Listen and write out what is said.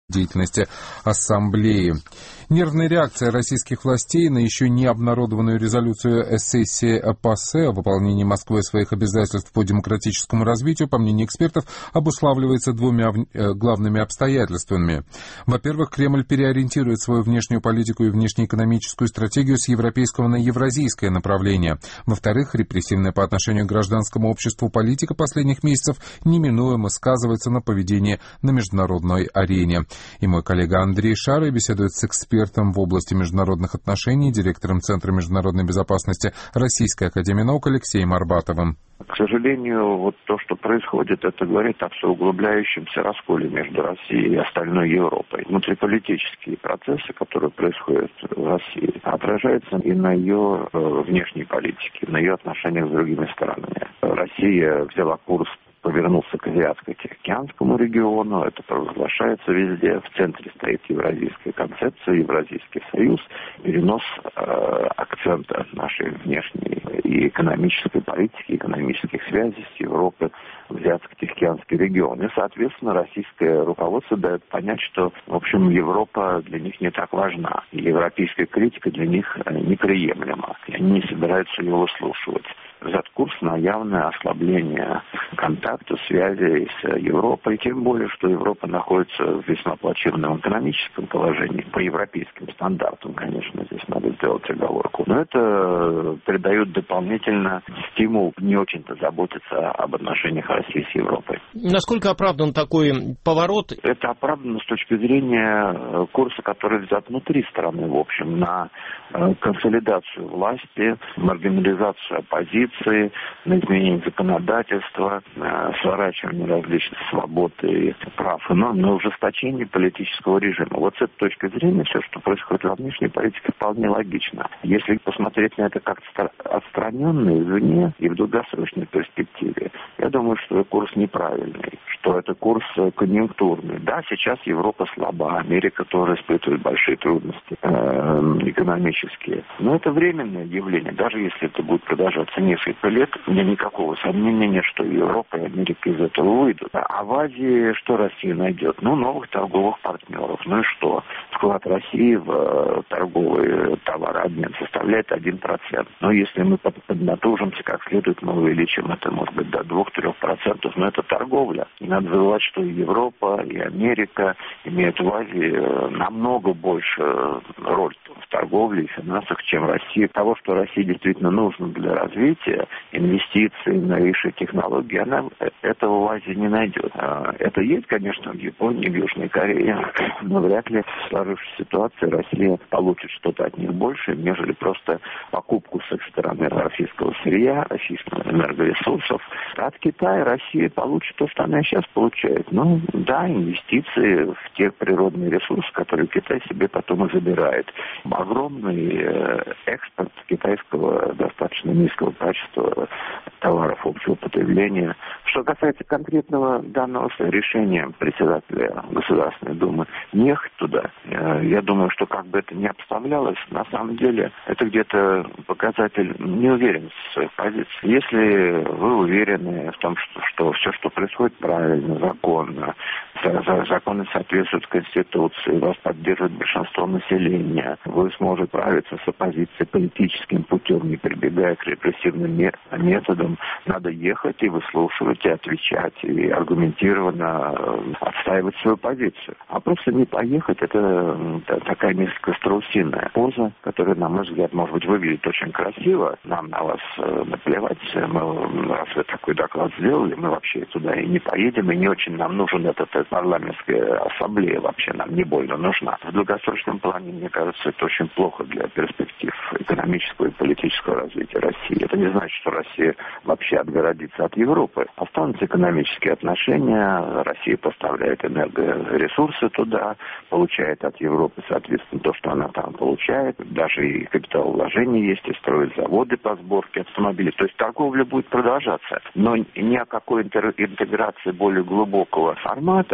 деятельности Ассамблеи. Нервная реакция российских властей на еще не обнародованную резолюцию сессии ПАСЕ о выполнении Москвой своих обязательств по демократическому развитию, по мнению экспертов, обуславливается двумя главными обстоятельствами. Во-первых, Кремль переориентирует свою внешнюю политику и внешнеэкономическую стратегию с европейского на евразийское направление. Во-вторых, репрессивная по отношению к гражданскому обществу политика последних месяцев неминуемо сказывается на поведении на международной арене. И мой коллега Андрей Шарый беседует с экспертом в области международных отношений, директором Центра международной безопасности Российской академии наук Алексеем Арбатовым. К сожалению, вот то, что происходит, это говорит о всеуглубляющемся расколе между Россией и остальной Европой. Внутриполитические процессы, которые происходят в России, отражаются и на ее внешней политике, на ее отношениях с другими странами. Россия взяла курс, повернулся к Азиатско-Тихоокеанскому региону, это провозглашается везде. В центре стоит евразийская концепция, Евразийский союз, перенос акцента нашей внешней и экономической политики, экономических связей с Европой в Азиатско-Тихоокеанский регион. И, соответственно, российское руководство дает понять, что, в общем, Европа для них не так важна. И европейская критика для них неприемлема. И они не собираются ее выслушивать. Взят курс на явное ослабление контакта, связи с Европой, тем более, что Европа находится в весьма плачевном экономическом положении, по европейским стандартам, конечно, здесь надо сделать оговорку. Но это придает дополнительно стимул не очень-то заботиться об отношениях России с Европой. Насколько оправдан такой поворот? Это оправдано с точки зрения курса, который взят внутри страны, в общем, на консолидацию власти, маргинализацию оппозиции, на изменение законодательства, сворачивание различных свобод и прав, но на ужесточение политического режима. Вот с этой точки зрения все, что происходит во внешней политике, вполне логично. Если посмотреть на это как-то отстраненно, извне и в долгосрочной перспективе, я думаю, что курс неправильный, что это курс конъюнктурный. Да, сейчас Европа слаба, Америка тоже испытывает большие трудности экономические. Но это временное явление. Даже если это будет продолжаться несколько лет, у меня никакого сомнения нет, что Европа и Америка из этого выйдут. А в Азии что Россия найдет? Новых торговых партнеров. Ну и что? Вклад России в торговый товарообмен составляет 1%. Но если мы поднатужимся как следует, мы увеличим это, может быть, до 2-3%. Но это торговля. Не надо забывать, что и Европа, и Америка имеют в Азии намного больше роль в торговле и финансах, чем Россия. Того, что России действительно нужно для развития, инвестиций, новейшие технологии, она этого в Азии не найдет. Это есть, конечно, в Японии, в Южной Корее, но вряд ли в сложившейся ситуации Россия получит что-то от них больше, нежели просто покупку с их стороны российского сырья, российских энергоресурсов. От Китая Россия получит то, что она сейчас получает. Ну, да, инвестиции в те природные ресурсы, которые Китай себе потом и забирает. Огромный экспорт китайского достаточно низкого качества товаров общего потребления. Что касается конкретного данного решения председателя Государственной Думы не ехать туда, я думаю, что как бы это ни обставлялось, на самом деле это где-то показатель неуверенности в своих позициях. Если вы уверены в том, что все, что происходит, правильно, законно, законы соответствуют Конституции, вас поддерживает большинство населения, вы сможете справиться с оппозицией политическим путем, не прибегая к репрессивным методам, надо ехать и выслушивать, и отвечать, и аргументированно отстаивать свою позицию. А просто не поехать, это такая несколько страусиная поза, которая, на мой взгляд, может быть, выглядит очень красиво. Нам на вас наплевать, раз вы такой доклад сделали, мы вообще туда и не поедем, и не очень нам нужен этот парламентская ассамблея, вообще нам не больно нужна. В долгосрочном плане, мне кажется, это очень плохо для перспектив экономического и политического развития России. Это не значит, что Россия вообще отгородится от Европы. Останутся экономические отношения, Россия поставляет энергоресурсы туда, получает от Европы, соответственно, то, что она там получает, даже и капиталовложения есть, и строят заводы по сборке автомобилей. То есть торговля будет продолжаться, но ни о какой интеграции более глубокого формата